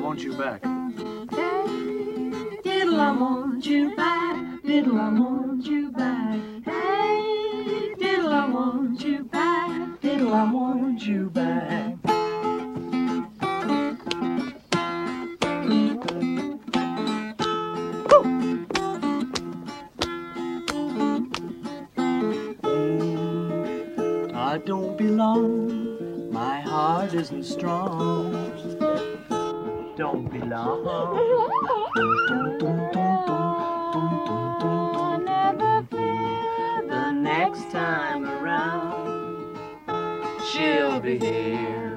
want you back. Hey, diddle, I want you back. Diddle, I want you back. Hey, diddle, I want you back. Diddle, I want you back. I don't belong, my heart isn't strong. Don't belong. The next time around, she'll be here.